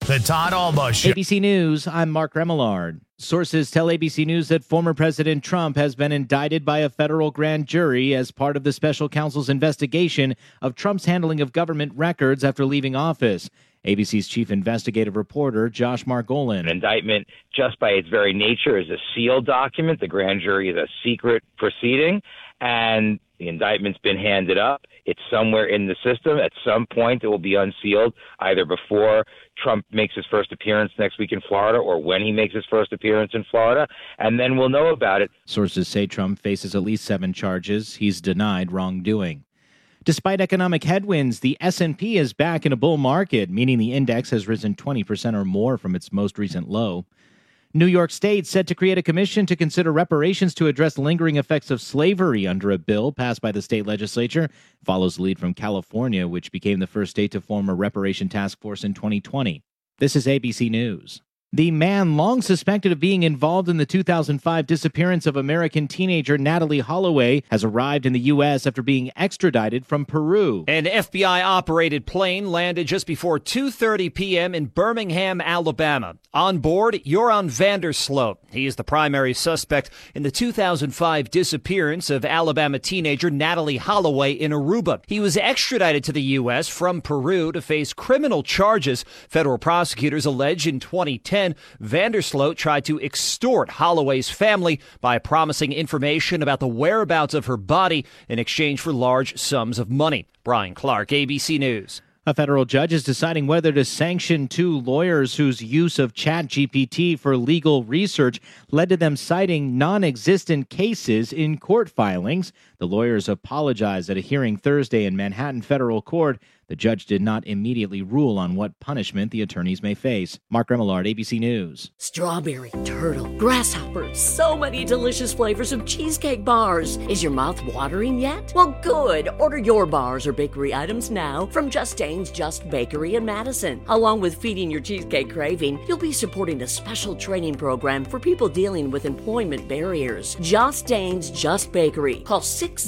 The Todd Alba Show. ABC News, I'm Mark Remillard. Sources tell ABC News that former President Trump has been indicted by a federal grand jury as part of the special counsel's investigation of Trump's handling of government records after leaving office. ABC's chief investigative reporter, Josh Margolin. An indictment, just by its very nature, is a sealed document. The grand jury is a secret proceeding, and the indictment's been handed up. It's somewhere in the system. At some point, it will be unsealed, either before Trump makes his first appearance next week in Florida or when he makes his first appearance in Florida, and then we'll know about it. Sources say Trump faces at least 7 charges. He's denied wrongdoing. Despite economic headwinds, the S&P is back in a bull market, meaning the index has risen 20% or more from its most recent low. New York State set to create a commission to consider reparations to address lingering effects of slavery under a bill passed by the state legislature. Follows the lead from California, which became the first state to form a reparation task force in 2020. This is ABC News. The man long suspected of being involved in the 2005 disappearance of American teenager Natalee Holloway has arrived in the U.S. after being extradited from Peru. An FBI-operated plane landed just before 2:30 p.m. in Birmingham, Alabama. On board, Joran Vandersloot. He is the primary suspect in the 2005 disappearance of Alabama teenager Natalee Holloway in Aruba. He was extradited to the U.S. from Peru to face criminal charges. Federal prosecutors allege in 2010 Vandersloot tried to extort Holloway's family by promising information about the whereabouts of her body in exchange for large sums of money. Brian Clark, ABC News. A federal judge is deciding whether to sanction 2 lawyers whose use of ChatGPT for legal research led to them citing non-existent cases in court filings. The lawyers apologized at a hearing Thursday in Manhattan federal court. The judge did not immediately rule on what punishment the attorneys may face. Mark Remillard, ABC News. Strawberry, turtle, grasshopper, so many delicious flavors of cheesecake bars. Is your mouth watering yet? Well, good. Order your bars or bakery items now from Just Dane's Just Bakery in Madison. Along with feeding your cheesecake craving, you'll be supporting a special training program for people dealing with employment barriers. Just Dane's Just Bakery. Call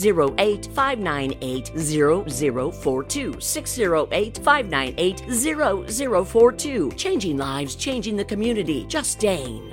608-598-0042. 608-598-0042. Changing lives, changing the community. Just Dane.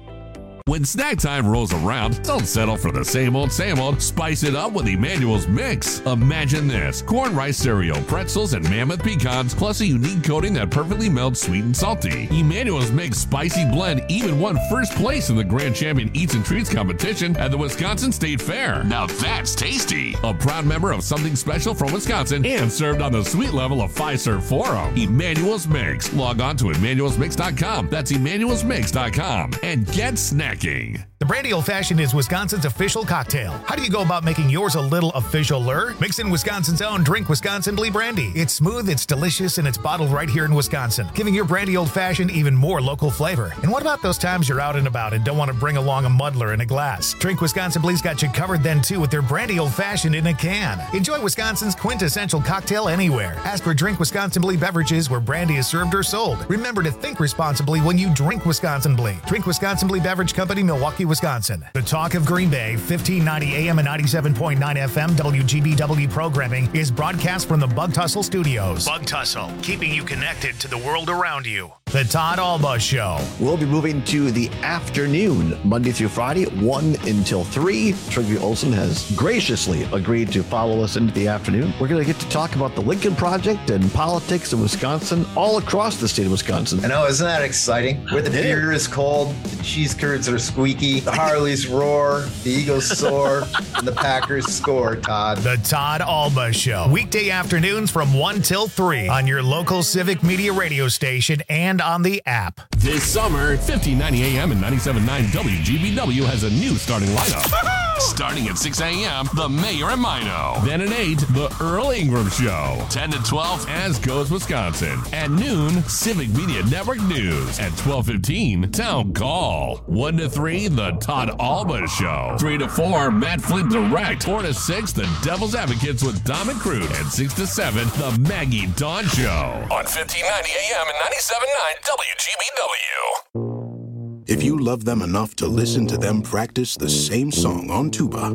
When snack time rolls around, don't settle for the same old, Spice it up with Emmanuel's Mix. Imagine this: corn rice cereal, pretzels, and mammoth pecans, plus a unique coating that perfectly melts sweet and salty. Emmanuel's Mix Spicy Blend even won first place in the Grand Champion Eats and Treats competition at the Wisconsin State Fair. Now that's tasty. A proud member of Something Special from Wisconsin and served on the sweet level of Fiserv Forum. Emmanuel's Mix. Log on to emmanuelsmix.com. That's emmanuelsmix.com. And get snacking. The Brandy Old Fashioned is Wisconsin's official cocktail. How do you go about making yours a little official-er? Mix in Wisconsin's own Drink Wisconsin Blee Brandy. It's smooth, it's delicious, and it's bottled right here in Wisconsin, giving your Brandy Old Fashioned even more local flavor. And what about those times you're out and about and don't want to bring along a muddler in a glass? Drink Wisconsin Blee's got you covered then, too, with their Brandy Old Fashioned in a can. Enjoy Wisconsin's quintessential cocktail anywhere. Ask for Drink Wisconsin Blee beverages where brandy is served or sold. Remember to think responsibly when you drink Wisconsin Blee. Drink Wisconsin Blee Beverage Company, Milwaukee, Wisconsin. The Talk of Green Bay, 1590 AM and 97.9 FM WGBW programming is broadcast from the Bug Tussle Studios. Bug Tussle, keeping you connected to the world around you. The Todd Alba Show. We'll be moving to the afternoon, Monday through Friday, 1 until 3. Trigger Olson has graciously agreed to follow us into the afternoon. We're going to get to talk about the Lincoln Project and politics in Wisconsin, all across the state of Wisconsin. I know, isn't that exciting? Where the beer is cold, the cheese curds are squeaky, the Harleys roar, the Eagles soar, and the Packers score, Todd. The Todd Alba Show. Weekday afternoons from 1 till 3 on your local Civic Media radio station and on the app. This summer, 1590 AM and 97.9 WGBW has a new starting lineup. Starting at 6 a.m., The Mayor and Mino. Then at 8, The Earl Ingram Show. 10 to 12, As Goes Wisconsin. At noon, Civic Media Network News. At 12:15, Town Call. 1 to 3, The Todd Alba Show. 3 to 4, Matt Flint Direct. 4 to 6, The Devil's Advocates with Dom and Crude. And 6 to 7, The Maggie Dawn Show. On 1590 AM and 97.9 WGBW. If you love them enough to listen to them practice the same song on tuba,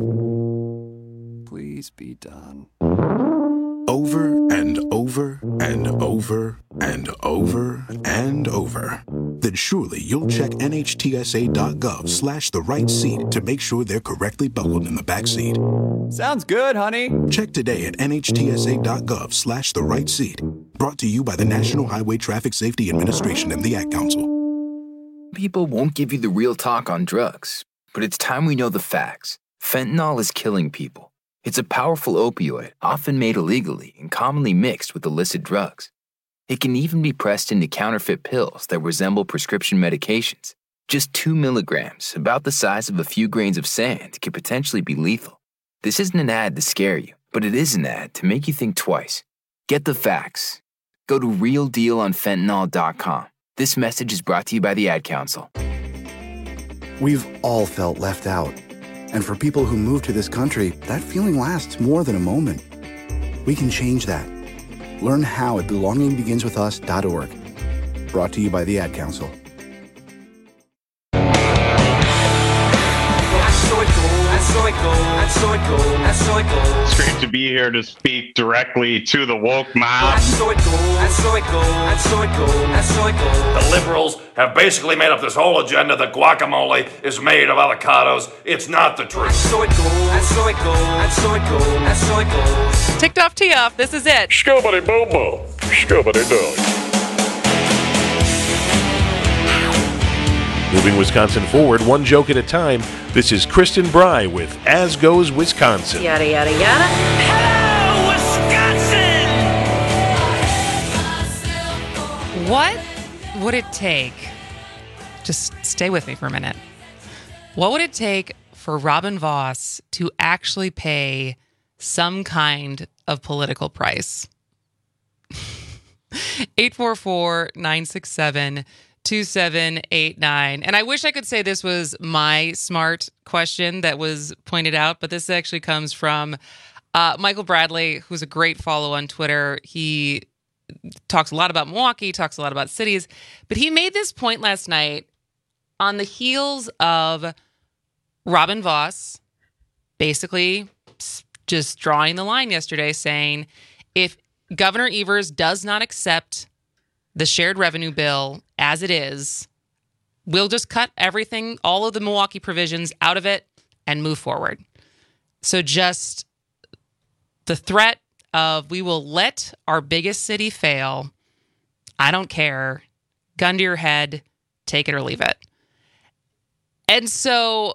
please be done. Over and over and over over and over and over, then surely you'll check NHTSA.gov/the right seat to make sure they're correctly buckled in the back seat. Sounds good, honey. Check today at NHTSA.gov/the right seat. Brought to you by the National Highway Traffic Safety Administration and the Ad Council. People won't give you the real talk on drugs, but it's time we know the facts. Fentanyl is killing people. It's a powerful opioid, often made illegally and commonly mixed with illicit drugs. It can even be pressed into counterfeit pills that resemble prescription medications. Just 2 milligrams, about the size of a few grains of sand, could potentially be lethal. This isn't an ad to scare you, but it is an ad to make you think twice. Get the facts. Go to realdealonfentanyl.com. This message is brought to you by the Ad Council. We've all felt left out. And for people who move to this country, that feeling lasts more than a moment. We can change that. Learn how at belongingbeginswithus.org. Brought to you by the Ad Council. It's great to be here to speak directly to the woke mob. The liberals have basically made up this whole agenda that guacamole is made of avocados. It's not the truth. Ticked off, tee off. This is it. Scobity bobo. Scobity dog. Moving Wisconsin forward, one joke at a time. This is Kristen Bry with As Goes Wisconsin. Yada, yada, yada. Hello, Wisconsin! What would it take? Just stay with me for a minute. What would it take for Robin Vos to actually pay some kind of political price? 844-967-2789. And I wish I could say this was my smart question that was pointed out, but this actually comes from Michael Bradley, who's a great follow on Twitter. He talks a lot about Milwaukee, talks a lot about cities, but he made this point last night on the heels of Robin Vos basically just drawing the line yesterday, saying if Governor Evers does not accept the shared revenue bill as it is, we'll just cut everything, all of the Milwaukee provisions out of it and move forward. So just the threat of we will let our biggest city fail. I don't care. Gun to your head. Take it or leave it. And so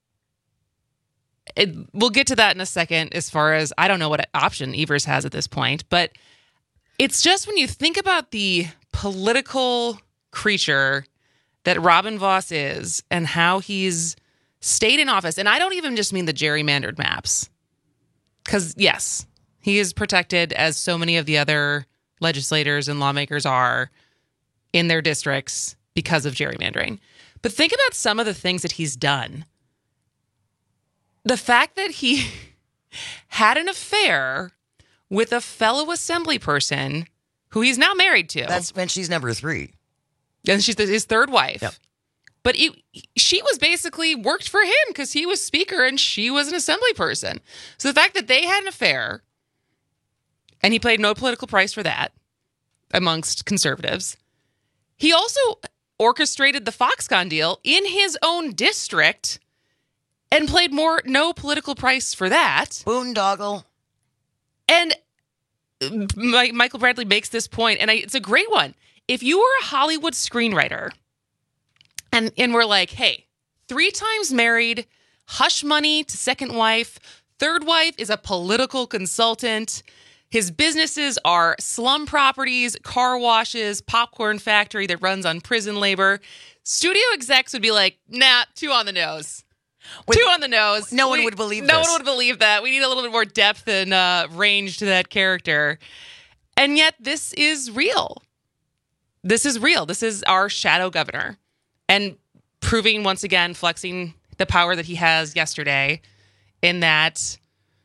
we'll get to that in a second as far as I don't know what option Evers has at this point, but it's just when you think about the political creature that Robin Vos is and how he's stayed in office, and I don't even just mean the gerrymandered maps, because yes, he is protected as so many of the other legislators and lawmakers are in their districts because of gerrymandering. But think about some of the things that he's done. The fact that he had an affair with a fellow assembly person who he's now married to. That's when she's number 3. And she's his third wife. Yep. But she was basically worked for him because he was speaker and she was an assembly person. So the fact that they had an affair, and he paid no political price for that amongst conservatives. He also orchestrated the Foxconn deal in his own district and played no political price for that. Boondoggle. And Michael Bradley makes this point, and it's a great one. If you were a Hollywood screenwriter and we're like, hey, 3 times married, hush money to second wife, third wife is a political consultant, his businesses are slum properties, car washes, popcorn factory that runs on prison labor, studio execs would be like, nah, too on the nose. Too on the nose. No one would believe No one would believe that. We need a little bit more depth and range to that character. And yet this is real. This is real. This is our shadow governor. And proving once again, flexing the power that he has yesterday in that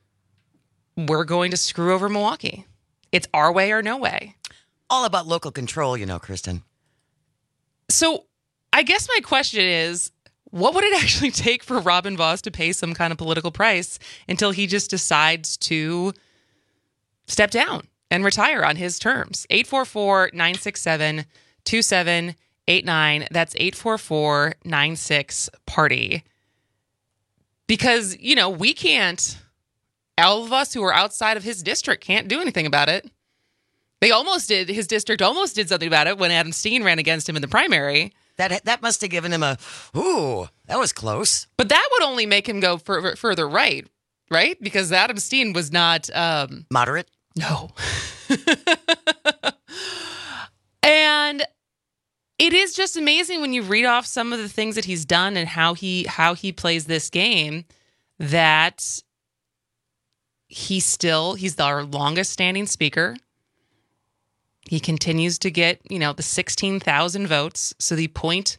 we're going to screw over Milwaukee. It's our way or no way. All about local control, Kristen. So I guess my question is, what would it actually take for Robin Vos to pay some kind of political price until he just decides to step down? and retire on his terms. 844-967-2789. That's 844-96-PARTY. Because, we can't, all of us who are outside of his district can't do anything about it. His district almost did something about it when Adam Steen ran against him in the primary. That must have given him that was close. But that would only make him go further right? Because Adam Steen was not... moderate? No. And it is just amazing when you read off some of the things that he's done and how he plays this game, that he's our longest standing speaker. He continues to get, the 16,000 votes. So the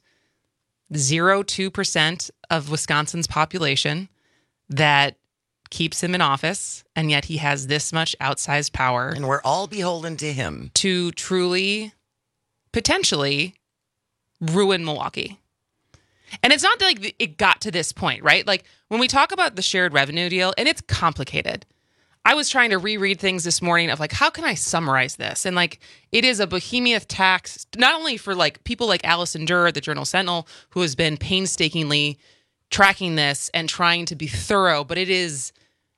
0.02% of Wisconsin's population that keeps him in office. And yet he has this much outsized power. And we're all beholden to him. To truly, potentially ruin Milwaukee. And it's not like it got to this point, right? Like when we talk about the shared revenue deal, and it's complicated. I was trying to reread things this morning of how can I summarize this? And it is a behemoth tax, not only for people like Allison Durr at the Journal-Sentinel, who has been painstakingly tracking this and trying to be thorough, but it is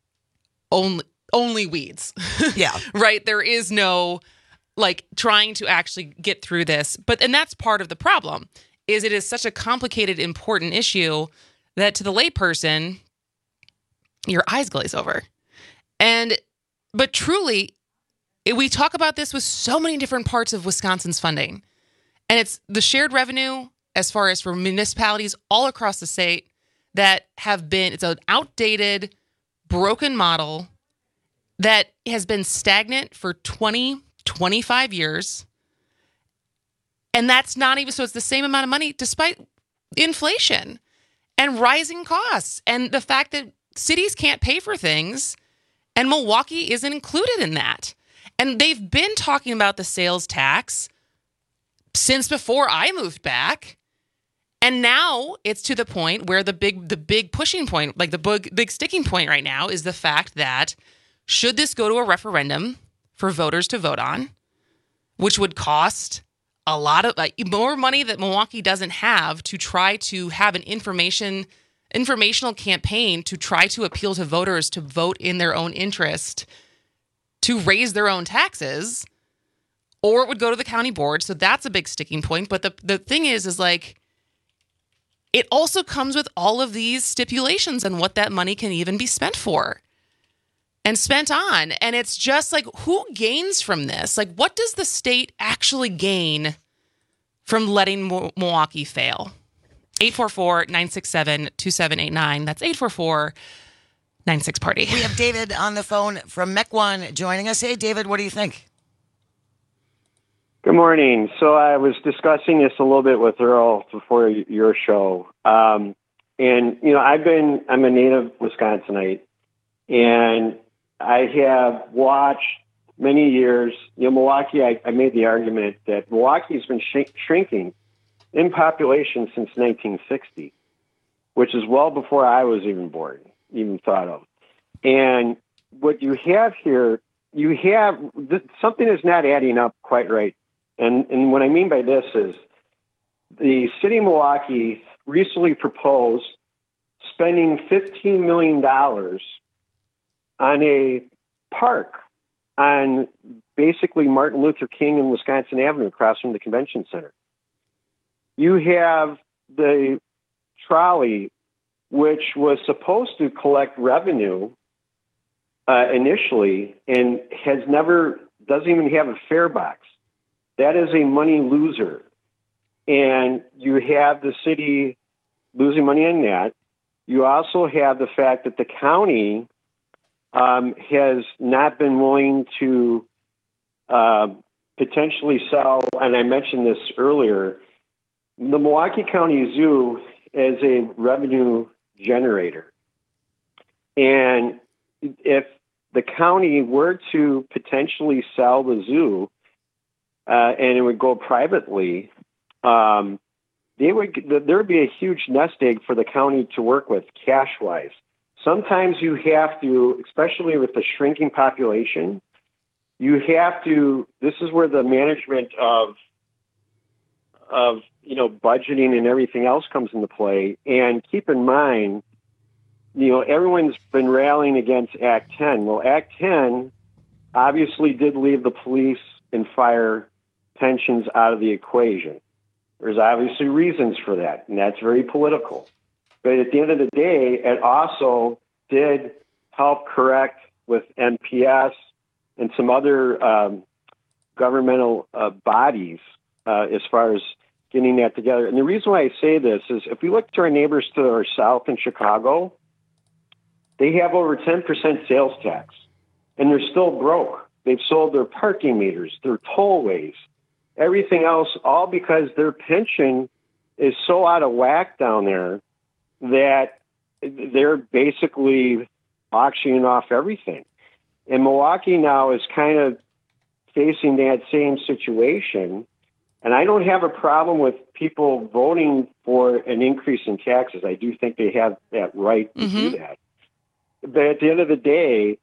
only weeds. Yeah. Right? There is no trying to actually get through this. And that's part of the problem, is it is such a complicated, important issue that to the layperson, your eyes glaze over. But truly, we talk about this with so many different parts of Wisconsin's funding. And it's the shared revenue as far as for municipalities all across the state that it's an outdated, broken model that has been stagnant for 25 years. And that's not even, so it's the same amount of money despite inflation and rising costs and the fact that cities can't pay for things. And Milwaukee isn't included in that. And they've been talking about the sales tax since before I moved back. And now it's to the point where the big pushing point, the big sticking point right now is the fact that should this go to a referendum for voters to vote on, which would cost a lot of more money that Milwaukee doesn't have to try to have an informational campaign to try to appeal to voters to vote in their own interest, to raise their own taxes, or it would go to the county board. So that's a big sticking point. But the thing is it also comes with all of these stipulations on what that money can even be spent for and spent on. And it's just who gains from this? What does the state actually gain from letting Milwaukee fail? 844-967-2789. That's 844-96-PARTY. We have David on the phone from Mequon joining us. Hey, David, what do you think? Good morning. So I was discussing this a little bit with Earl before your show. I'm a native Wisconsinite, and I have watched many years, Milwaukee, I made the argument that Milwaukee has been shrinking in population since 1960, which is well before I was even born, even thought of. And what you have here, something is not adding up quite right. And what I mean by this is the city of Milwaukee recently proposed spending $15 million on a park on basically Martin Luther King and Wisconsin Avenue across from the convention center. You have the trolley, which was supposed to collect revenue initially and doesn't even have a fare box. That is a money loser. And you have the city losing money on that. You also have the fact that the county has not been willing to potentially sell, and I mentioned this earlier, the Milwaukee County Zoo is a revenue generator. And if the county were to potentially sell the zoo and it would go privately, there would be a huge nest egg for the county to work with cash-wise. Sometimes you have to, especially with the shrinking population, you have to. This is where the management of budgeting and everything else comes into play. And keep in mind, everyone's been rallying against Act 10. Well, Act 10 obviously did leave the police and fire pensions out of the equation. There's obviously reasons for that, and that's very political. But at the end of the day, it also did help correct with MPS and some other governmental bodies as far as getting that together. And the reason why I say this is if we look to our neighbors to our south in Chicago, they have over 10% sales tax, and they're still broke. They've sold their parking meters, their tollways, everything else, all because their pension is so out of whack down there that they're basically auctioning off everything. And Milwaukee now is kind of facing that same situation. And I don't have a problem with people voting for an increase in taxes. I do think they have that right to do that. But at the end of the day,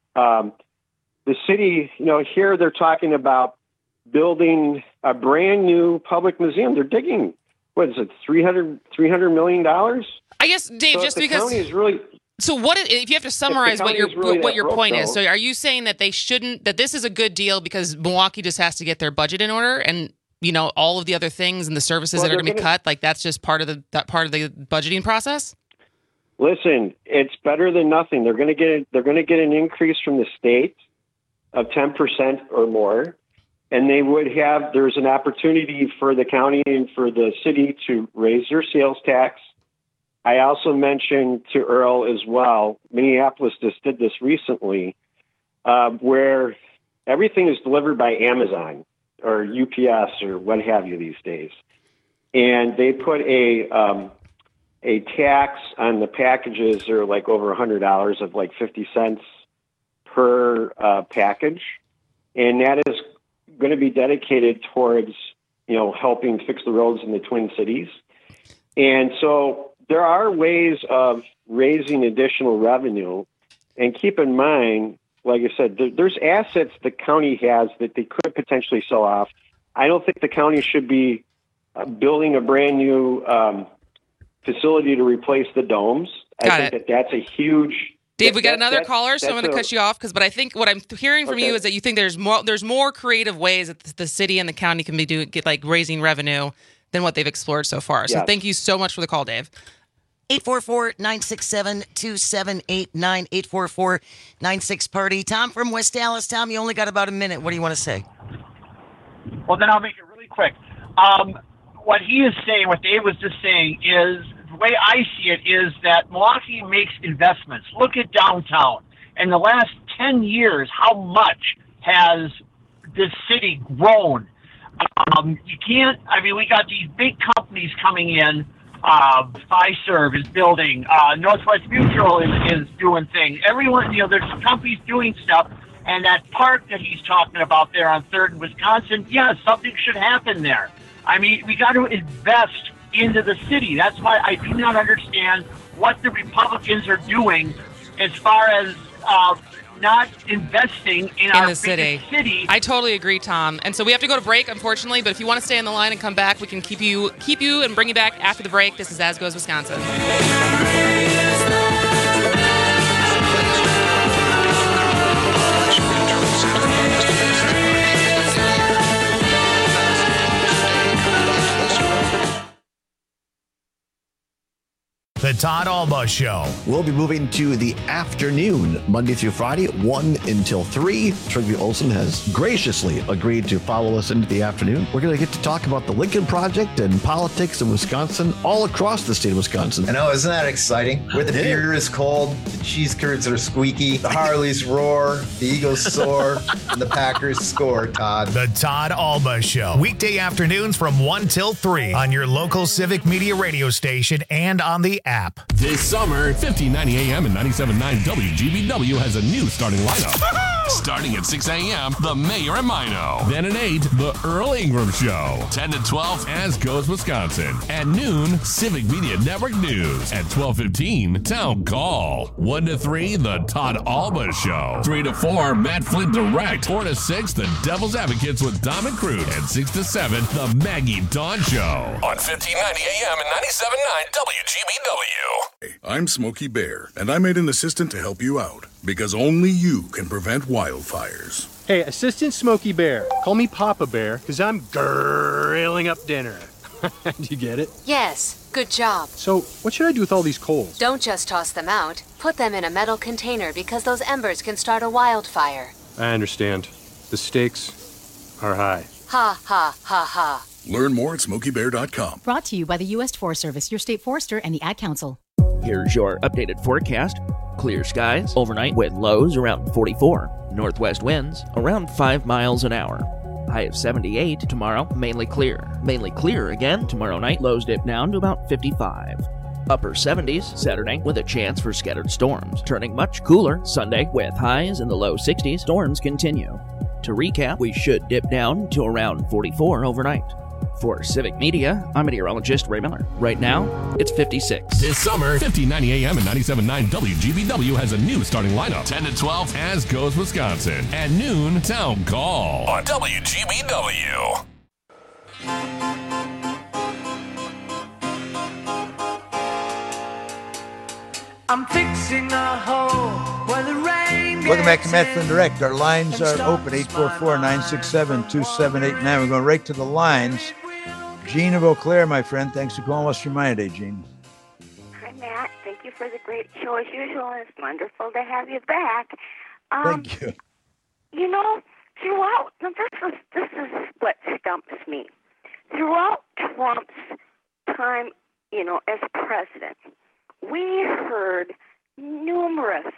the city, here they're talking about building a brand new public museum. They're digging, what is it, $300 million? I guess, Dave, so just the because. County is really, so if you have to summarize what your point is, so are you saying that they shouldn't, that this is a good deal because Milwaukee just has to get their budget in order and all of the other things and the services that are going to be cut, like that's just part of the budgeting process? Listen, it's better than nothing. They're going to get an increase from the state of 10% or more, and there's an opportunity for the county and for the city to raise their sales tax. I also mentioned to Earl as well, Minneapolis just did this recently, where everything is delivered by Amazon or UPS or what have you these days. And they put a tax on the packages that are like over $100 of like 50 cents per package. And that is going to be dedicated towards, helping fix the roads in the Twin Cities. And so there are ways of raising additional revenue. And keep in mind, like I said, there's assets the county has that they could potentially sell off. I don't think the county should be building a brand new facility to replace the domes. I think that's a huge. Dave, we got another caller, so I'm going to cut you off but I think what I'm hearing from you is that you think there's more creative ways that the city and the county can be raising revenue than what they've explored so far. So thank you so much for the call, Dave. 844-967-2789, 844-96-PARTY. Tom from West Dallas. Tom, you only got about a minute. What do you want to say? Well, then I'll make it really quick. What he is saying, what Dave was just saying, is the way I see it is that Milwaukee makes investments. Look at downtown. In the last 10 years, how much has this city grown? We got these big companies coming in. Fiserv is building. Northwest Mutual is doing things. Everyone, there's companies doing stuff. And that park that he's talking about there on 3rd in Wisconsin, something should happen there. We got to invest into the city. That's why I do not understand what the Republicans are doing as far as not investing in our city. I totally agree, Tom. And so we have to go to break, unfortunately. But if you want to stay on the line and come back, we can keep you and bring you back after the break. This is As Goes Wisconsin. The Todd Alba Show. We'll be moving to the afternoon, Monday through Friday, 1 until 3. Trygve Olsen has graciously agreed to follow us into the afternoon. We're going to get to talk about the Lincoln Project and politics in Wisconsin, all across the state of Wisconsin. I know, isn't that exciting? Where the beer is cold, the cheese curds are squeaky, the Harleys roar, the Eagles soar, and the Packers score, Todd. The Todd Alba Show. Weekday afternoons from 1 till 3 on your local Civic Media radio station and on the app. This summer, 1590 AM and 97.9 WGBW has a new starting lineup. Starting at 6 a.m., The Mayor and Mino. Then at 8, The Earl Ingram Show. 10 to 12, As Goes Wisconsin. At noon, Civic Media Network News. At 12:15, Town Call. 1 to 3, The Todd Alba Show. 3 to 4, Matt Flint Direct. 4 to 6, The Devil's Advocates with Dom and Crute. And 6 to 7, The Maggie Dawn Show. On 1590 AM and 97.9 WGBW. I'm Smokey Bear, and I made an assistant to help you out, because only you can prevent wildfires. Hey, Assistant Smokey Bear. Call me Papa Bear, because I'm grilling up dinner. Do you get it? Yes, good job. So, what should I do with all these coals? Don't just toss them out. Put them in a metal container because those embers can start a wildfire. I understand. The stakes are high. Ha, ha, ha, ha. Learn more at SmokeyBear.com. Brought to you by the U.S. Forest Service, your state forester, and the Ad Council. Here's your updated forecast. Clear skies overnight with lows around 44. Northwest winds around 5 miles an hour. High of 78 tomorrow, mainly clear. Mainly clear again tomorrow night, lows dip down to about 55. Upper 70s Saturday with a chance for scattered storms. Turning much cooler Sunday with highs in the low 60s. Storms continue. To recap, we should dip down to around 44 overnight. For Civic Media, I'm meteorologist Ray Miller. Right now, it's 56. This summer, 1590 AM and 97.9 WGBW has a new starting lineup. 10 to 12, As Goes Wisconsin. At noon, Town Call. On WGBW. I'm fixing a hole where the rain. Welcome back to Matt Flynn Direct. Our lines are open, 844-967-2789. We're going right to the lines. Jean of Eau Claire, my friend. Thanks for calling. What's your mind today, Jean? Hi, Matt. Thank you for the great show as usual. It's wonderful to have you back. Thank you. You know, throughout, this is what stumps me. Throughout Trump's time, as president, we heard numerous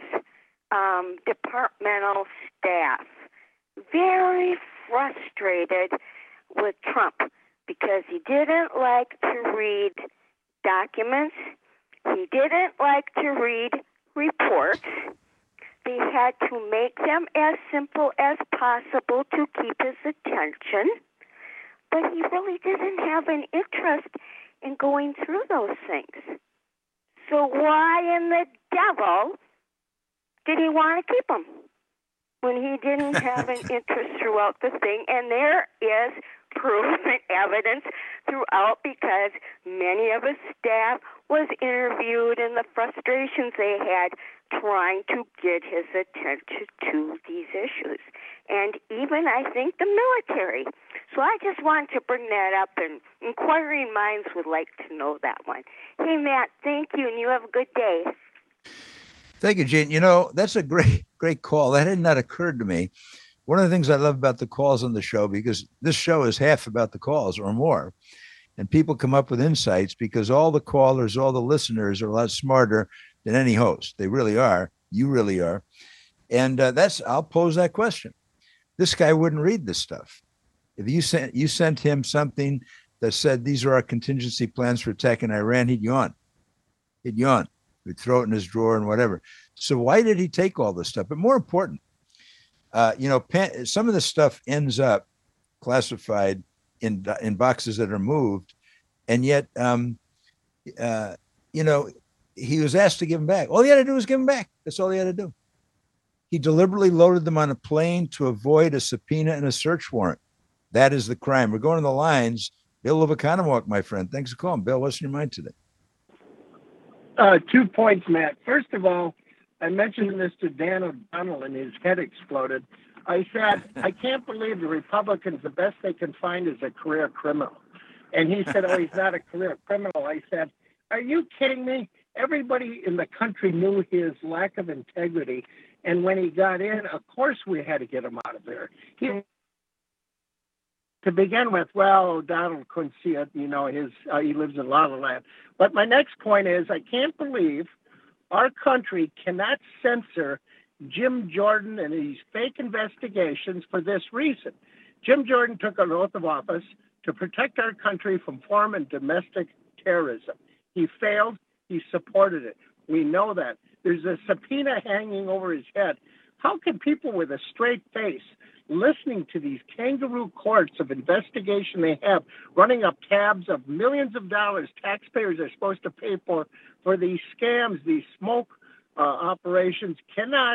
departmental staff very frustrated with Trump because he didn't like to read documents. He didn't like to read reports. They had to make them as simple as possible to keep his attention. But he really didn't have an interest in going through those things. So why in the devil did he want to keep him when he didn't have an interest throughout the thing? And there is proof and evidence throughout because many of his staff was interviewed and the frustrations they had trying to get his attention to these issues. And even, I think, the military. So I just want to bring that up, and inquiring minds would like to know that one. Hey, Matt, thank you, and you have a good day. Thank you, Jean. That's a great call. That had not occurred to me. One of the things I love about the calls on the show, because this show is half about the calls or more, and people come up with insights because all the callers, all the listeners are a lot smarter than any host. They really are. You really are. And I'll pose that question. This guy wouldn't read this stuff. If you sent him something that said, these are our contingency plans for attacking Iran, he'd yawn. He'd throw it in his drawer and whatever. So why did he take all this stuff? But more important, some of the stuff ends up classified in boxes that are moved. And yet, he was asked to give them back. All he had to do was give them back. That's all he had to do. He deliberately loaded them on a plane to avoid a subpoena and a search warrant. That is the crime. We're going to the lines. Bill of Economwalk, my friend. Thanks for calling. Bill, what's in your mind today? 2 points, Matt. First of all, I mentioned this to Dan O'Donnell and his head exploded. I said, I can't believe the Republicans, the best they can find is a career criminal. And he said, oh, he's not a career criminal. I said, are you kidding me? Everybody in the country knew his lack of integrity. And when he got in, of course we had to get him out of there. To begin with, O'Donnell couldn't see it. He lives in La La Land. But my next point is, I can't believe our country cannot censor Jim Jordan and these fake investigations for this reason. Jim Jordan took an oath of office to protect our country from foreign and domestic terrorism. He failed. He supported it. We know that. There's a subpoena hanging over his head How can people with a straight face, listening to these kangaroo courts of investigation they have, running up tabs of millions of dollars taxpayers are supposed to pay for these scams, these smoke operations, cannot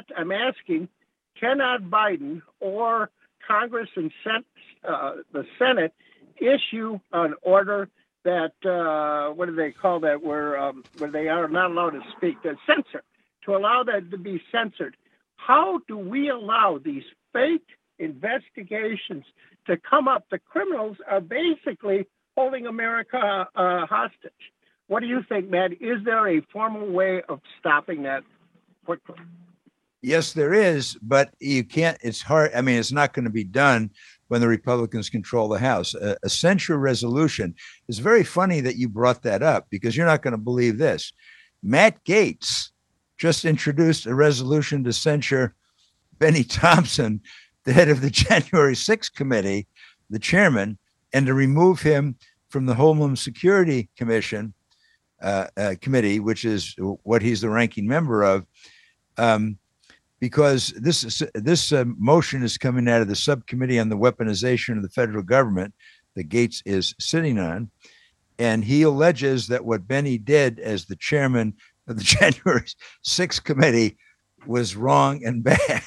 Biden or Congress and the Senate issue an order that, what do they call that, where they are not allowed to speak, censor, to allow that to be censored? How do we allow these fake investigations to come up? The criminals are basically holding America hostage. What do you think, Matt? Is there a formal way of stopping that quickly? Yes, there is, but you can't. It's hard. I mean, it's not going to be done when the Republicans control the House. A censure resolution is very funny that you brought that up, because you're not going to believe this. Matt Gaetz just introduced a resolution to censure Benny Thompson, the head of the January 6th committee, the chairman, and to remove him from the Homeland Security Commission committee, which is what he's the ranking member of, because this motion is coming out of the subcommittee on the weaponization of the federal government that Gaetz is sitting on. And he alleges that what Benny did as the chairman of the January 6th committee was wrong and bad.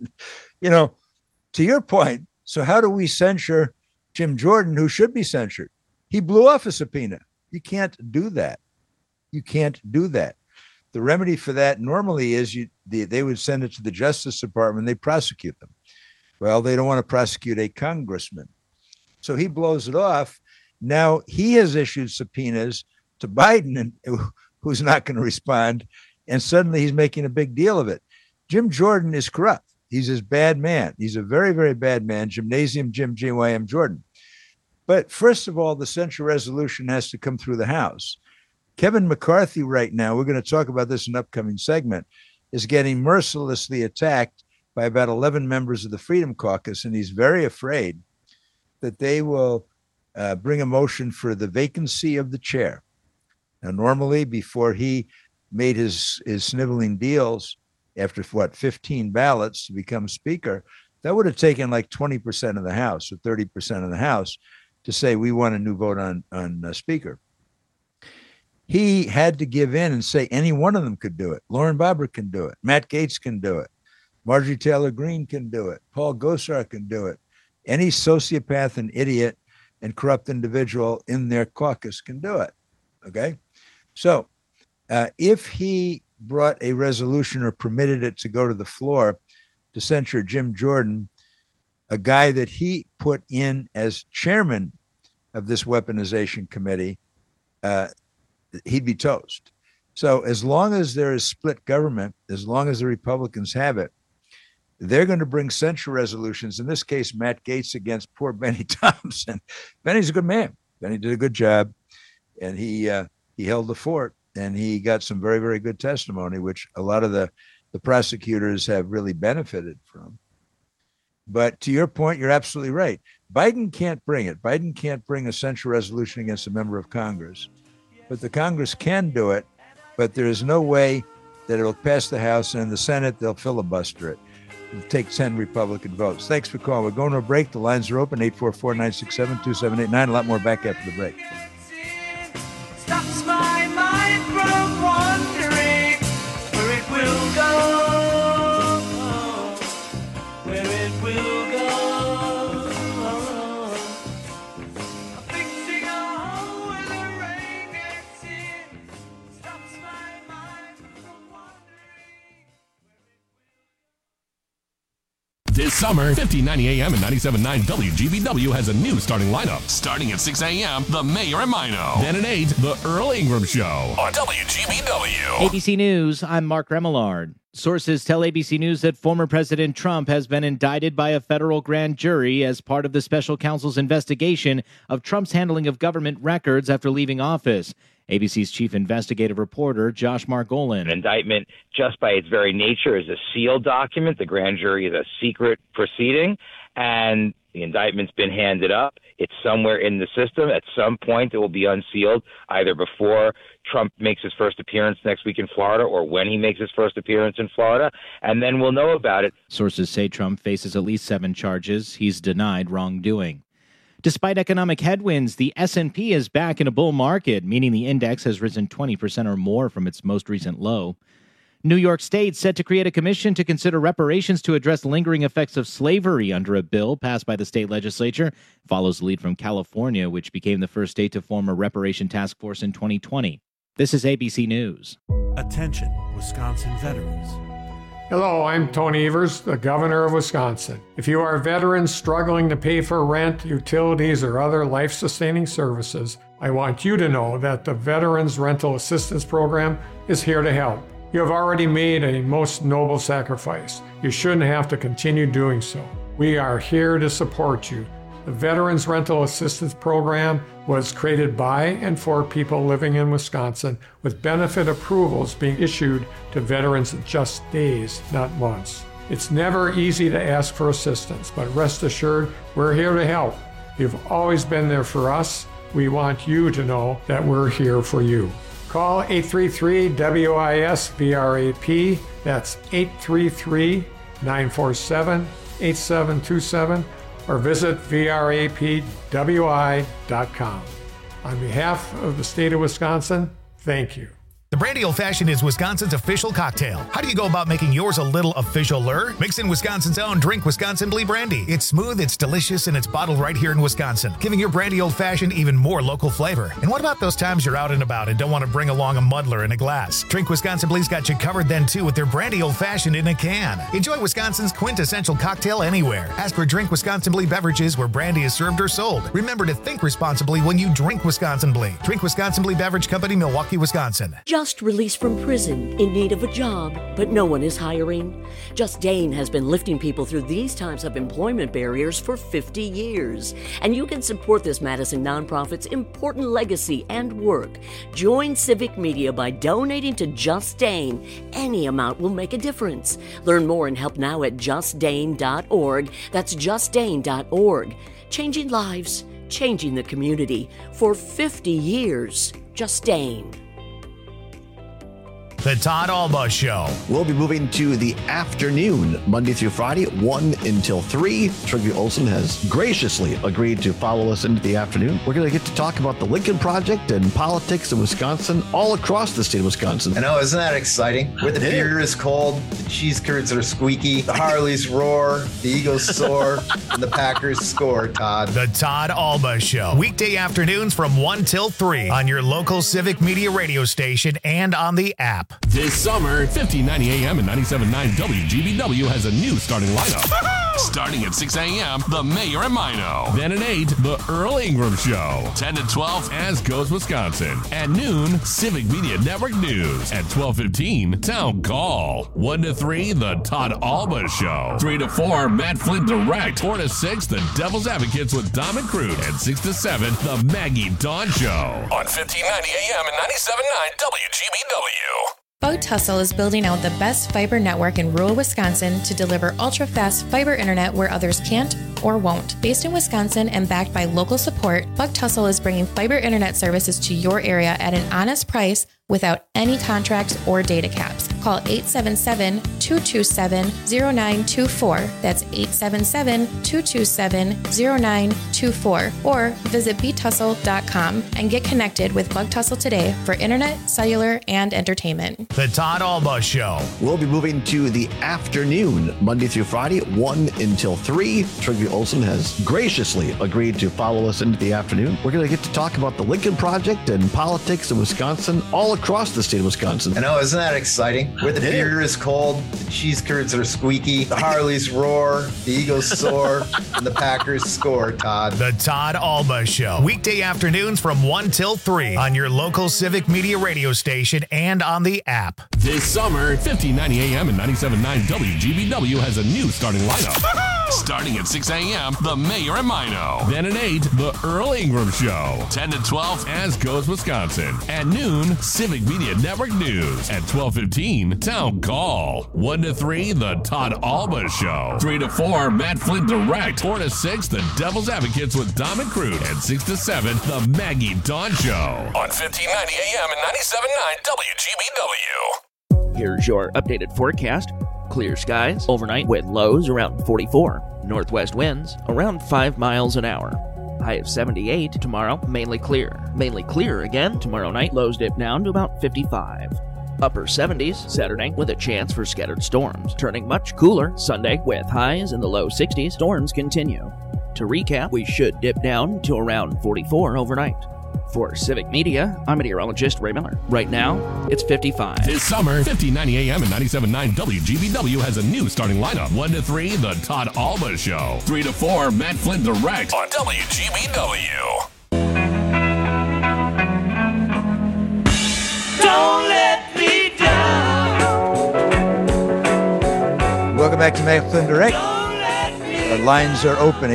To your point, so how do we censure Jim Jordan, who should be censured? He blew off a subpoena. You can't do that. You can't do that. The remedy for that normally is they would send it to the Justice Department. They prosecute them. Well, they don't want to prosecute a congressman. So he blows it off. Now he has issued subpoenas to Biden, who's not going to respond. And suddenly he's making a big deal of it. Jim Jordan is corrupt. He's a bad man. He's a very, very bad man. Gymnasium Jim JYM Jordan. But first of all, the censure resolution has to come through the House. Kevin McCarthy right now, we're going to talk about this in an upcoming segment, is getting mercilessly attacked by about 11 members of the Freedom Caucus, and he's very afraid that they will bring a motion for the vacancy of the chair. Now, normally, before he made his sniveling deals after, 15 ballots to become speaker, that would have taken like 20% of the House or 30% of the House to say, we want a new vote on speaker. He had to give in and say any one of them could do it. Lauren Boebert can do it. Matt Gaetz can do it. Marjorie Taylor Greene can do it. Paul Gosar can do it. Any sociopath and idiot and corrupt individual in their caucus can do it. Okay? So if he brought a resolution or permitted it to go to the floor to censure Jim Jordan, a guy that he put in as chairman of this weaponization committee, he'd be toast. So as long as there is split government, as long as the Republicans have it, they're going to bring censure resolutions. In this case, Matt Gaetz against poor Benny Thompson. Benny's a good man. Benny did a good job, and he held the fort, and he got some very, very good testimony, which a lot of the prosecutors have really benefited from. But to your point, you're absolutely right. Biden can't bring it. Biden can't bring a censure resolution against a member of Congress. But the Congress can do it, but there is no way that it'll pass the House, and in the Senate, they'll filibuster it. It'll take 10 Republican votes. Thanks for calling. We're going to a break. The lines are open, 844-967-2789. A lot more back after the break. Stops my mind from wondering where it will go, where it will go. This summer, 1590 AM and 97.9 WGBW has a new starting lineup. Starting at 6 a.m., The Mayor and Mino. Then at 8, The Earl Ingram Show on WGBW. ABC News, I'm Mark Remillard. Sources tell ABC News that former President Trump has been indicted by a federal grand jury as part of the special counsel's investigation of Trump's handling of government records after leaving office. ABC's chief investigative reporter, Josh Margolin. An indictment, just by its very nature, is a sealed document. The grand jury is a secret proceeding. And The indictment's been handed up. It's somewhere in the system. At some point, it will be unsealed, either before Trump makes his first appearance next week in Florida or when he makes his first appearance in Florida, and then we'll know about it. Sources say Trump faces at least 7 charges. He's denied wrongdoing. Despite economic headwinds, the S&P is back in a bull market, meaning the index has risen 20% or more from its most recent low. New York State set to create a commission to consider reparations to address lingering effects of slavery under a bill passed by the state legislature. Follows the lead from California, which became the first state to form a reparation task force in 2020. This is ABC News. Attention, Wisconsin veterans. Hello, I'm Tony Evers, the governor of Wisconsin. If you are veterans struggling to pay for rent, utilities, or other life-sustaining services, I want you to know that the Veterans Rental Assistance Program is here to help. You have already made a most noble sacrifice. You shouldn't have to continue doing so. We are here to support you. The Veterans Rental Assistance Program was created by and for people living in Wisconsin, with benefit approvals being issued to veterans in just days, not months. It's never easy to ask for assistance, but rest assured, we're here to help. You've always been there for us. We want you to know that we're here for you. Call 833-WIS-VRAP. That's 833-947-8727. Or visit VRAPWI.com. On behalf of the state of Wisconsin, thank you. The Brandy Old Fashioned is Wisconsin's official cocktail. How do you go about making yours a little official-er? Mix in Wisconsin's own Drink Wisconsin Blee Brandy. It's smooth, it's delicious, and it's bottled right here in Wisconsin, giving your Brandy Old Fashioned even more local flavor. And what about those times you're out and about and don't want to bring along a muddler in a glass? Drink Wisconsin Blee's got you covered then, too, with their Brandy Old Fashioned in a can. Enjoy Wisconsin's quintessential cocktail anywhere. Ask for Drink Wisconsin Blee beverages where brandy is served or sold. Remember to think responsibly when you drink Wisconsin Blee. Drink Wisconsin Blee Beverage Company, Milwaukee, Wisconsin. Just released from prison, in need of a job, but no one is hiring? Just Dane has been lifting people through these types of employment barriers for 50 years. And you can support this Madison nonprofit's important legacy and work. Join Civic Media by donating to Just Dane. Any amount will make a difference. Learn more and help now at justdane.org. That's justdane.org. Changing lives, changing the community. For 50 years, Just Dane. The Todd Alba Show. We'll be moving to the afternoon, Monday through Friday, 1 until 3. Trygve Olsen has graciously agreed to follow us into the afternoon. We're going to get to talk about the Lincoln Project and politics in Wisconsin, all across the state of Wisconsin. I know, isn't that exciting? Where the beer is cold, the cheese curds are squeaky, the Harleys roar, the Eagles soar, and the Packers score, Todd. The Todd Alba Show. Weekday afternoons from 1 till 3 on your local Civic Media radio station and on the app. This summer, 1590 AM and 97.9 WGBW has a new starting lineup. Starting at 6 a.m., The Mayor and Mino. Then at 8, The Earl Ingram Show. 10 to 12, As Goes Wisconsin. At noon, Civic Media Network News. At 12:15, Town Call. 1 to 3, The Todd Alba Show. 3 to 4, Matt Flint Direct. 4 to 6, The Devil's Advocates with Dom and Crude. And 6 to 7, The Maggie Dawn Show. On 1590 AM and 97.9 WGBW. Bug Tussle is building out the best fiber network in rural Wisconsin to deliver ultra-fast fiber internet where others can't or won't. Based in Wisconsin and backed by local support, Bug Tussle is bringing fiber internet services to your area at an honest price without any contracts or data caps. Call 877-227-0924. That's 877-227-0924. Or visit btussle.com and get connected with Bug Tussle today for internet, cellular, and entertainment. The Todd Alba Show. We'll be moving to the afternoon, Monday through Friday, 1 until 3. Trygve Olsen has graciously agreed to follow us into the afternoon. We're going to get to talk about the Lincoln Project and politics in Wisconsin, all across the state of Wisconsin. I know, isn't that exciting? Where the beer is cold, the cheese curds are squeaky, the Harleys roar, the Eagles soar, and the Packers score, Todd. The Todd Alba Show. Weekday afternoons from 1 till 3 on your local Civic Media radio station and on the app. This summer, 1590 AM and 97.9 WGBW has a new starting lineup. Starting at 6 a.m., The Mayor and Mino. Then at 8, The Earl Ingram Show. 10 to 12, As Goes Wisconsin. At noon, Civic Media Network News. At 12:15, Town Call. 1 to 3, The Todd Alba Show. 3 to 4, Matt Flint Direct. 4 to 6, The Devil's Advocates with Dom and Crute. And 6 to 7, The Maggie Dawn Show. On 1590 AM and 97.9 WGBW. Here's your updated forecast. Clear skies overnight with lows around 44. Northwest winds around 5 miles an hour. High of 78 tomorrow, mainly clear. Mainly clear again tomorrow night, lows dip down to about 55. Upper 70s Saturday with a chance for scattered storms. Turning much cooler Sunday with highs in the low 60s. Storms continue. To recap, we should dip down to around 44 overnight. For Civic Media, I'm meteorologist Ray Miller. Right now, it's 55. This summer, 1590 AM and 97.9 WGBW has a new starting lineup. 1 to 3, The Todd Alba Show. 3 to 4, Matt Flint Direct on WGBW. Don't let me down. Welcome back to Matt Flint Direct. Our lines are open,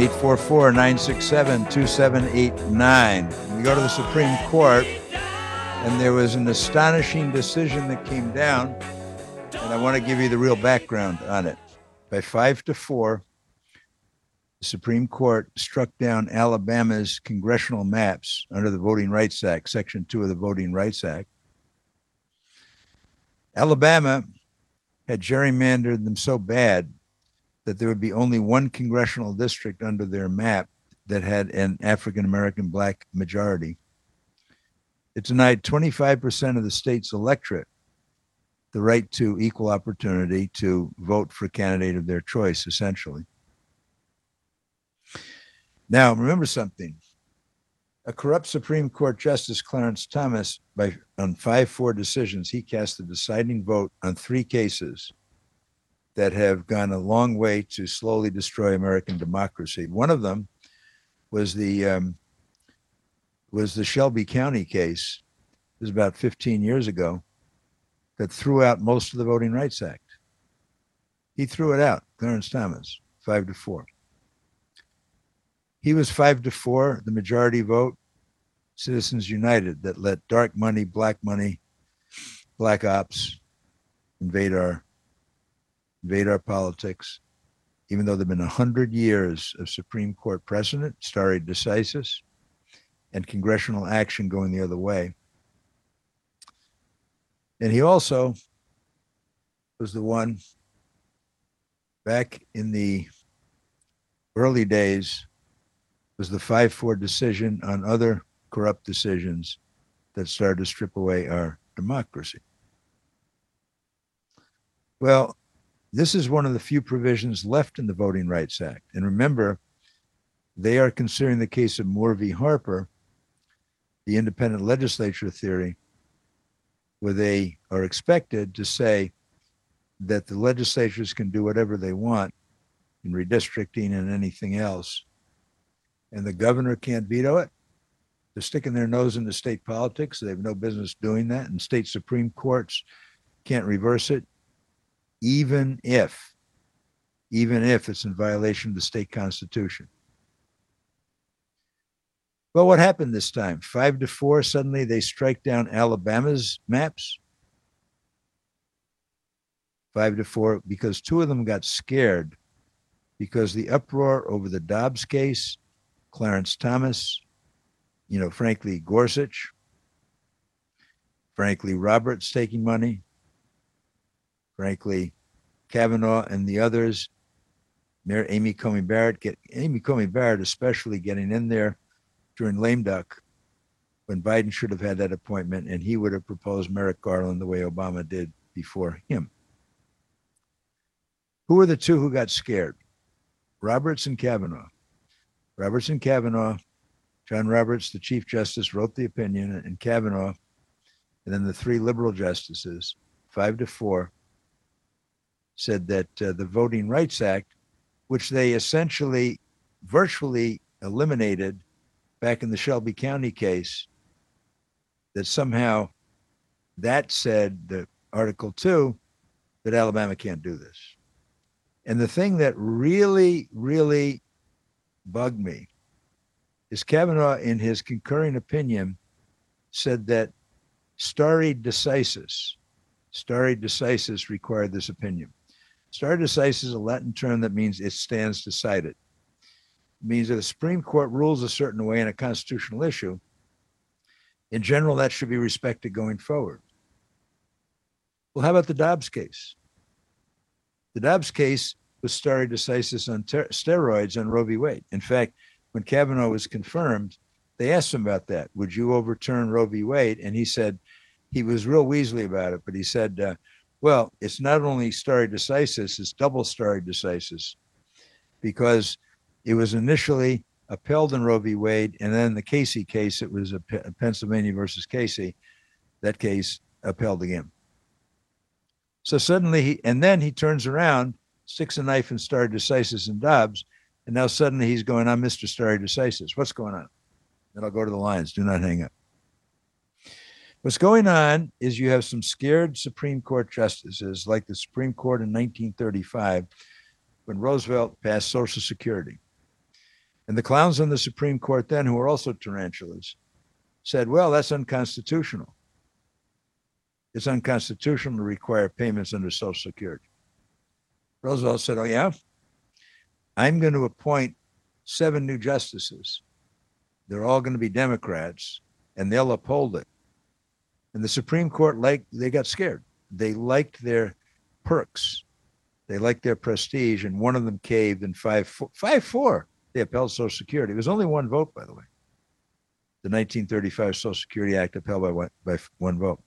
844-967-2789. We go to the Supreme Court, and there was an astonishing decision that came down, and I want to give you the real background on it. By 5-4, the Supreme Court struck down Alabama's congressional maps under the Voting Rights Act, Section 2 of the Voting Rights Act. Alabama had gerrymandered them so bad that there would be only one congressional district under their map that had an African-American black majority. It denied 25% of the state's electorate the right to equal opportunity to vote for a candidate of their choice, essentially. Now, remember something. A corrupt Supreme Court Justice, Clarence Thomas, on 5-4 decisions, he cast the deciding vote on 3 cases that have gone a long way to slowly destroy American democracy. One of them was the Shelby County case. It was about 15 years ago that threw out most of the Voting Rights Act. He threw it out, Clarence Thomas, 5-4. He was 5-4, the majority vote, Citizens United, that let dark money, black ops invade our politics, even though there have been 100 years of Supreme Court precedent, stare decisis, and congressional action going the other way. And he also was the one back in the early days, was the 5-4 decision on other corrupt decisions that started to strip away our democracy. Well, this is one of the few provisions left in the Voting Rights Act. And remember, they are considering the case of Moore v. Harper, the independent legislature theory, where they are expected to say that the legislatures can do whatever they want in redistricting and anything else, and the governor can't veto it. They're sticking their nose into state politics. They have no business doing that, and state Supreme Courts can't reverse it, even if it's in violation of the state constitution. Well, what happened this time? 5-4, suddenly they strike down Alabama's maps. 5-4, because 2 of them got scared because the uproar over the Dobbs case, Clarence Thomas, frankly, Gorsuch, frankly, Roberts taking money, frankly, Kavanaugh and the others, Mayor Amy Coney Barrett especially getting in there during lame duck when Biden should have had that appointment, and he would have proposed Merrick Garland the way Obama did before him. Who were the 2 who got scared? Roberts and Kavanaugh. Roberts and Kavanaugh, John Roberts, the Chief Justice, wrote the opinion, and Kavanaugh, and then the 3 liberal justices, 5-4, said that the Voting Rights Act, which they essentially virtually eliminated back in the Shelby County case, that somehow that said, the Article 2, that Alabama can't do this. And the thing that really, really bugged me is Kavanaugh, in his concurring opinion, said that stare decisis required this opinion. Stare decisis is a Latin term that means it stands decided. It means that the Supreme Court rules a certain way in a constitutional issue. In general, that should be respected going forward. Well, how about the Dobbs case? The Dobbs case was stare decisis on steroids on Roe v. Wade. In fact, when Kavanaugh was confirmed, they asked him about that. Would you overturn Roe v. Wade? And he said, he was real weaselly about it, but he said, well, it's not only stare decisis, it's double stare decisis, because it was initially upheld in Roe v. Wade, and then the Casey case, it was a Pennsylvania versus Casey, that case upheld again. So suddenly, then he turns around, sticks a knife in stare decisis in Dobbs, and now suddenly he's going, I'm Mr. Stare decisis. What's going on? Then I'll go to the lines. Do not hang up. What's going on is you have some scared Supreme Court justices, like the Supreme Court in 1935, when Roosevelt passed Social Security. And the clowns on the Supreme Court then, who were also tarantulas, said, well, that's unconstitutional. It's unconstitutional to require payments under Social Security. Roosevelt said, oh, yeah? I'm going to appoint 7 new justices. They're all going to be Democrats, and they'll uphold it. And the Supreme Court, they got scared. They liked their perks. They liked their prestige, and one of them caved in 5-4. They upheld Social Security. It was only one vote, by the way. The 1935 Social Security Act upheld by one vote.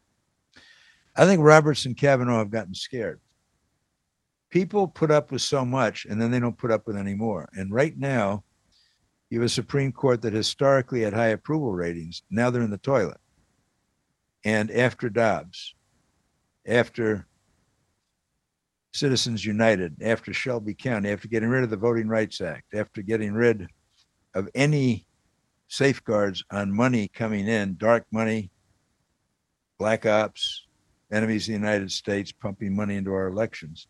I think Roberts and Kavanaugh have gotten scared. People put up with so much, and then they don't put up with any more. And right now, you have a Supreme Court that historically had high approval ratings. Now they're in the toilet. And after Dobbs, after Citizens United, after Shelby County, after getting rid of the Voting Rights Act, after getting rid of any safeguards on money coming in, dark money, black ops, enemies of the United States pumping money into our elections,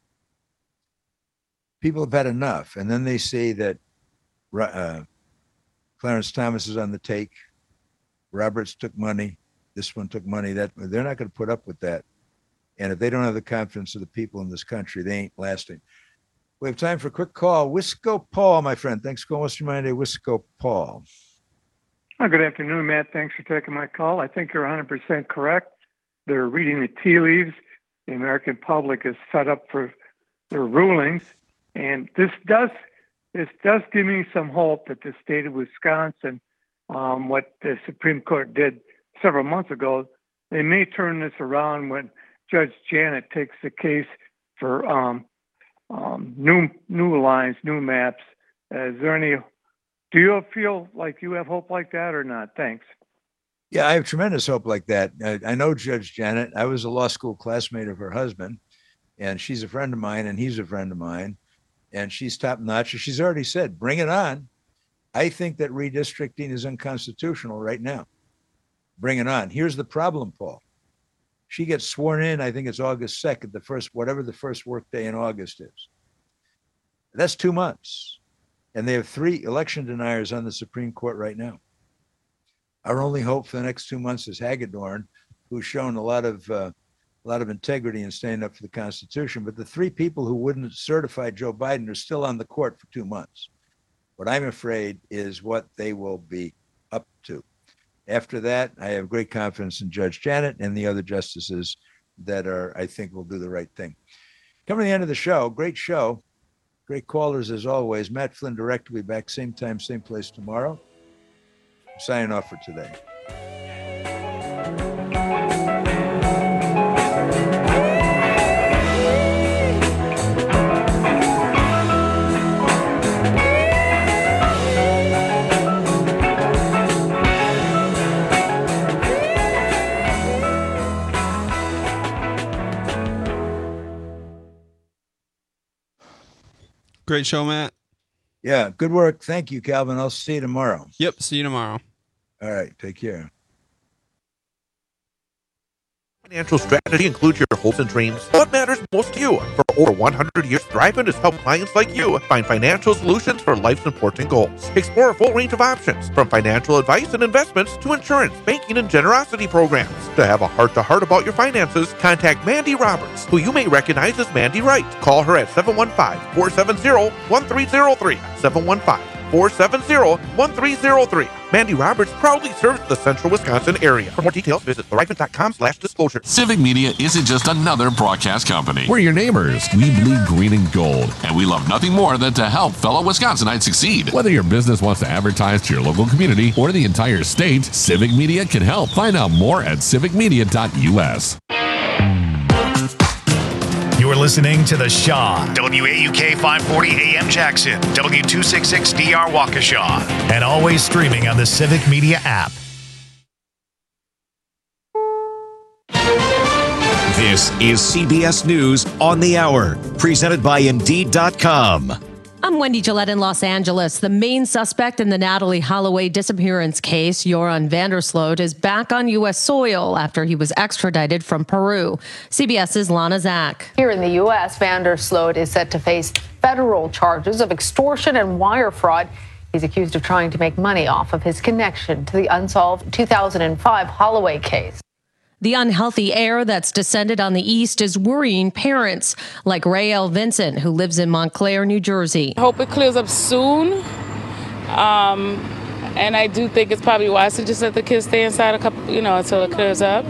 people have had enough. And then they say that Clarence Thomas is on the take. Roberts took money. This one took money. That they're not going to put up with that. And if they don't have the confidence of the people in this country, they ain't lasting. We have time for a quick call. Wisco Paul, my friend. Thanks for going. What's your mind today? Wisco Paul. Good afternoon, Matt. Thanks for taking my call. I think you're 100% correct. They're reading the tea leaves. The American public is set up for their rulings. And this does give me some hope that the state of Wisconsin, what the Supreme Court did several months ago, they may turn this around when Judge Janet takes the case for new lines, new maps. Do you feel like you have hope like that or not? Thanks. Yeah, I have tremendous hope like that. I know Judge Janet. I was a law school classmate of her husband, and she's a friend of mine, and he's a friend of mine, and she's top notch. She's already said, bring it on. I think that redistricting is unconstitutional right now. Bring it on. Here's the problem, Paul. She gets sworn in, I think it's August 2nd, whatever the first work day in August is. That's 2 months. And they have 3 election deniers on the Supreme Court right now. Our only hope for the next 2 months is Hagedorn, who's shown a lot of integrity in standing up for the Constitution. But the 3 people who wouldn't certify Joe Biden are still on the court for 2 months. What I'm afraid is what they will be up to. After that, I have great confidence in Judge Janet and the other justices that I think will do the right thing. Coming to the end of the show, great show. Great callers as always. Matt Flynn Direct will be back same time, same place tomorrow. I'm signing off for today. Great show, Matt. Yeah, good work. Thank you, Calvin. I'll see you tomorrow. Yep, see you tomorrow. All right, take care. Financial strategy includes your hopes and dreams. What matters most to you? For over 100 years, Thriven has helped clients like you find financial solutions for life's important goals. Explore a full range of options, from financial advice and investments to insurance, banking, and generosity programs. To have a heart-to-heart about your finances, contact Mandy Roberts, who you may recognize as Mandy Wright. Call her at 715-470-1303. 715-470-1303. Mandy Roberts proudly serves the central Wisconsin area. For more details, visit thriven.com/disclosure. Civic Media isn't just another broadcast company. We're your neighbors. We bleed green and gold, and we love nothing more than to help fellow Wisconsinites succeed. Whether your business wants to advertise to your local community or the entire state, Civic Media can help. Find out more at civicmedia.us. You're listening to The Shaw, WAUK 540 AM Jackson, W266DR Waukesha, and always streaming on the Civic Media app. This is CBS News on the Hour, presented by Indeed.com. I'm Wendy Gillette in Los Angeles. The main suspect in the Natalee Holloway disappearance case, Joran Vandersloot, is back on U.S. soil after he was extradited from Peru. CBS's Lana Zak. Here in the U.S., Vandersloot is set to face federal charges of extortion and wire fraud. He's accused of trying to make money off of his connection to the unsolved 2005 Holloway case. The unhealthy air that's descended on the East is worrying parents like Rael Vincent, who lives in Montclair, New Jersey. I hope it clears up soon. And I do think it's probably wise to just let the kids stay inside until it clears up.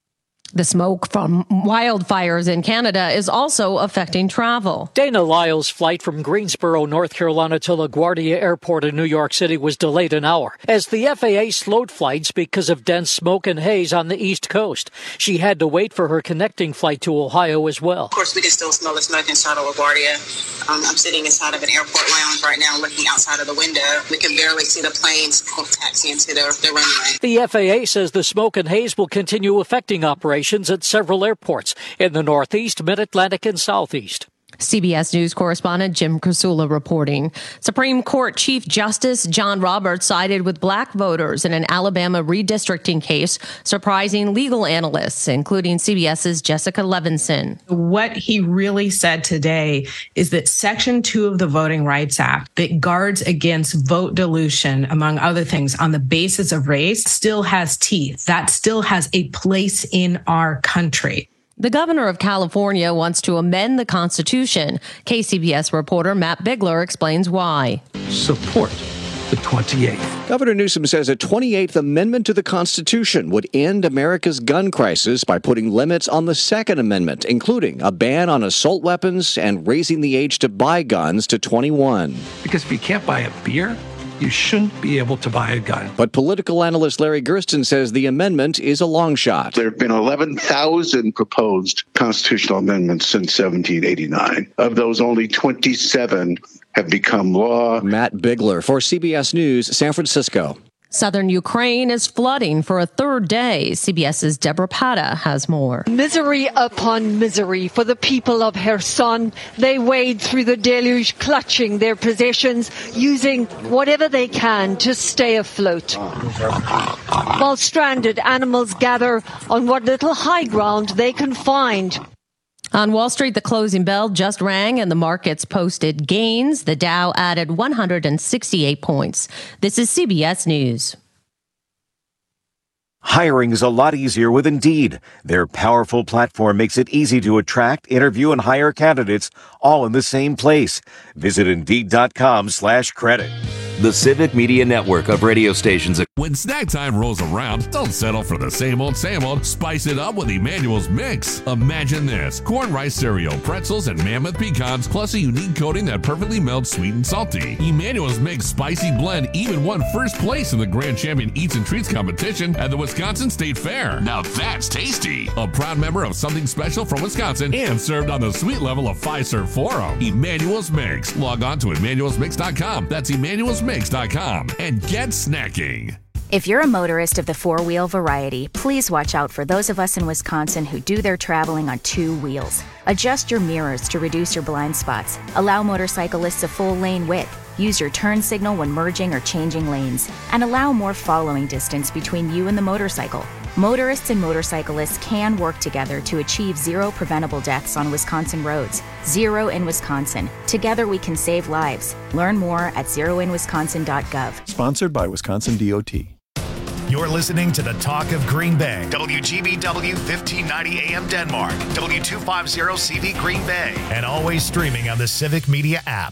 The smoke from wildfires in Canada is also affecting travel. Dana Lyle's flight from Greensboro, North Carolina to LaGuardia Airport in New York City was delayed an hour as the FAA slowed flights because of dense smoke and haze on the East Coast. She had to wait for her connecting flight to Ohio as well. Of course, we can still smell the smoke inside of LaGuardia. I'm sitting inside of an airport lounge right now looking outside of the window. We can barely see the planes taxiing to the runway. The FAA says the smoke and haze will continue affecting operations at several airports in the Northeast, Mid-Atlantic, and Southeast. CBS News correspondent Jim Krasula reporting. Supreme Court Chief Justice John Roberts sided with black voters in an Alabama redistricting case, surprising legal analysts, including CBS's Jessica Levinson. What he really said today is that Section 2 of the Voting Rights Act that guards against vote dilution, among other things, on the basis of race, still has teeth. That still has a place in our country. The governor of California wants to amend the Constitution. KCBS reporter Matt Bigler explains why. Support the 28th. Governor Newsom says a 28th Amendment to the Constitution would end America's gun crisis by putting limits on the Second Amendment, including a ban on assault weapons and raising the age to buy guns to 21. Because if you can't buy a beer, you shouldn't be able to buy a gun. But political analyst Larry Gersten says the amendment is a long shot. There have been 11,000 proposed constitutional amendments since 1789. Of those, only 27 have become law. Matt Bigler for CBS News, San Francisco. Southern Ukraine is flooding for a third day. CBS's Deborah Pata has more. Misery upon misery for the people of Kherson. They wade through the deluge, clutching their possessions, using whatever they can to stay afloat. While stranded animals gather on what little high ground they can find. On Wall Street, the closing bell just rang and the markets posted gains. The Dow added 168 points. This is CBS News. Hiring is a lot easier with Indeed. Their powerful platform makes it easy to attract, interview, and hire candidates all in the same place. Visit Indeed.com/credit. The Civic Media Network of radio stations. When snack time rolls around, don't settle for the same old, Spice it up with Emmanuel's Mix. Imagine this: corn rice cereal, pretzels, and mammoth pecans, plus a unique coating that perfectly melts sweet and salty. Emmanuel's Mix Spicy Blend even won first place in the Grand Champion Eats and Treats competition at the Wisconsin State Fair. Now that's tasty. A proud member of Something Special from Wisconsin and served on the sweet level of Fiserv Forum. Emmanuel's Mix. Log on to emmanuelsmix.com. That's emmanuelsmix.com and get snacking. If you're a motorist of the four-wheel variety, please watch out for those of us in Wisconsin who do their traveling on two wheels. Adjust your mirrors to reduce your blind spots. Allow motorcyclists a full lane width. Use your turn signal when merging or changing lanes. And allow more following distance between you and the motorcycle. Motorists and motorcyclists can work together to achieve zero preventable deaths on Wisconsin roads. Zero in Wisconsin. Together we can save lives. Learn more at zeroinwisconsin.gov. Sponsored by Wisconsin DOT. You're listening to the Talk of Green Bay. WGBW 1590 AM Denmark. W250CV Green Bay. And always streaming on the Civic Media app.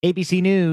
ABC News.